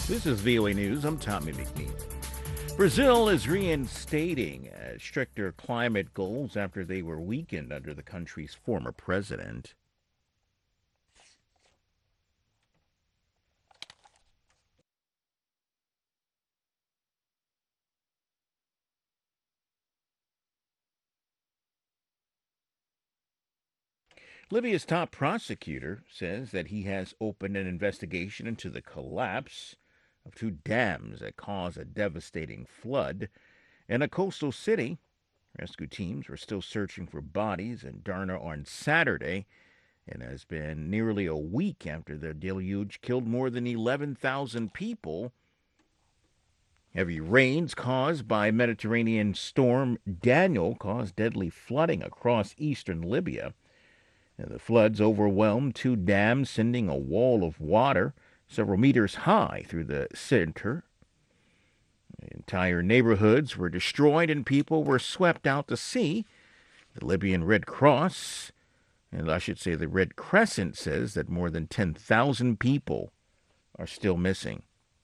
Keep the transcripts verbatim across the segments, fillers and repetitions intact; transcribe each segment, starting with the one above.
This is V O A News. I'm Tommy McNeil. Brazil is reinstating uh, stricter climate goals after they were weakened under the country's former president. Libya's top prosecutor says that he has opened an investigation into the collapse of two dams that caused a devastating flood in a coastal city. Rescue teams were still searching for bodies in Darna on Saturday. It has been nearly a week after the deluge killed more than eleven thousand people. Heavy rains caused by Mediterranean storm Daniel caused deadly flooding across eastern Libya. And the floods overwhelmed two dams, sending a wall of water several meters high through the center. Entire neighborhoods were destroyed and people were swept out to sea. The Libyan Red Cross, and I should say the Red Crescent, says that more than ten thousand people are still missing.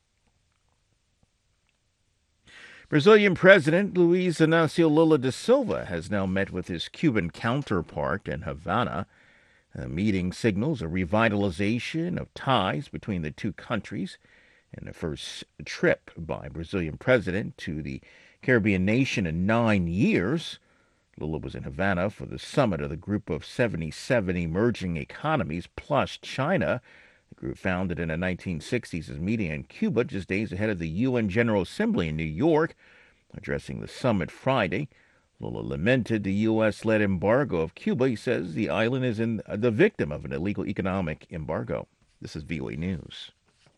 Brazilian President Luiz Inácio Lula da Silva has now met with his Cuban counterpart in Havana. The meeting signals a revitalization of ties between the two countries in the first trip by Brazilian president to the Caribbean nation in nine years. Lula was in Havana for the summit of the Group of seventy-seven Emerging Economies plus China. The group, founded in the nineteen sixties, is meeting in Cuba just days ahead of the U N General Assembly in New York. Addressing the summit Friday, Lula lamented the U S-led embargo of Cuba. He says the island is in the victim of an illegal economic embargo. This is V O A News.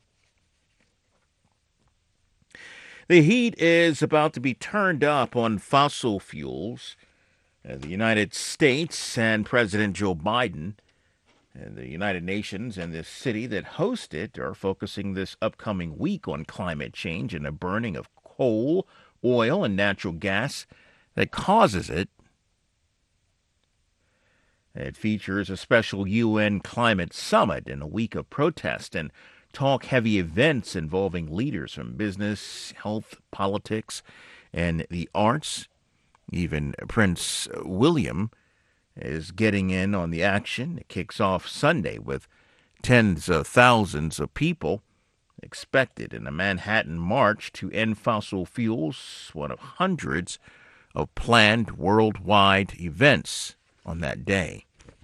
The heat is about to be turned up on fossil fuels. Uh, the United States and President Joe Biden, and the United Nations and the city that hosts it are focusing this upcoming week on climate change and the burning of coal, oil, and natural gas that causes it. It features a special U N climate summit and a week of protest and talk-heavy events involving leaders from business, health, politics, and the arts. Even Prince William is getting in on the action. It kicks off Sunday with tens of thousands of people expected in a Manhattan march to end fossil fuels, one of hundreds of planned worldwide events on that day.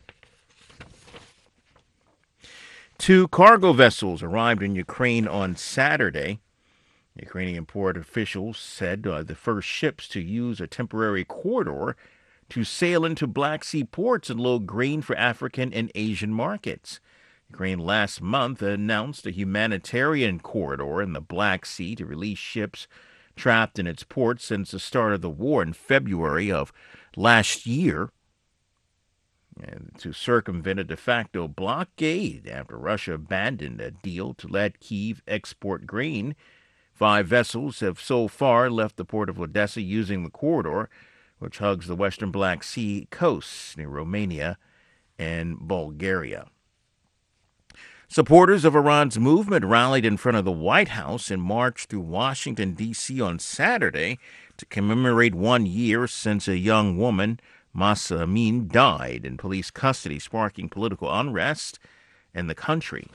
Two cargo vessels arrived in Ukraine on Saturday. Ukrainian port officials said uh, the first ships to use a temporary corridor to sail into Black Sea ports and load grain for African and Asian markets. Ukraine last month announced a humanitarian corridor in the Black Sea to release ships trapped in its ports since the start of the war in February of last year, and to circumvent a de facto blockade after Russia abandoned a deal to let Kyiv export grain. Five vessels have so far left the port of Odessa using the corridor, which hugs the western Black Sea coast near Romania and Bulgaria. Supporters of Iran's movement rallied in front of the White House and marched through Washington, D C on Saturday to commemorate one year since a young woman, Mahsa Amini, died in police custody, sparking political unrest in the country.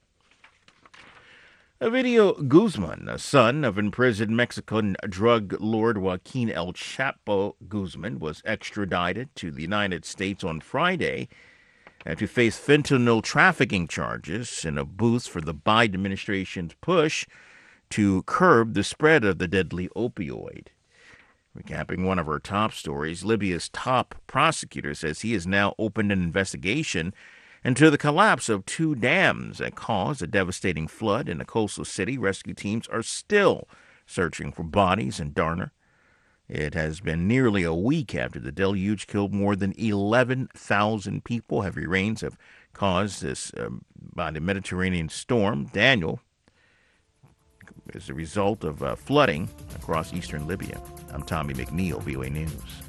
Ovidio Guzman, a son of imprisoned Mexican drug lord Joaquin El Chapo Guzman, was extradited to the United States on Friday to face fentanyl trafficking charges in a boost for the Biden administration's push to curb the spread of the deadly opioid. Recapping one of our top stories, Libya's top prosecutor says he has now opened an investigation into the collapse of two dams that caused a devastating flood in a coastal city. Rescue teams are still searching for bodies in Darna. It has been nearly a week after the deluge killed more than eleven thousand people. Heavy rains have caused this um, by the Mediterranean storm Daniel as a result of uh, flooding across eastern Libya. I'm Tommy McNeil, V O A News.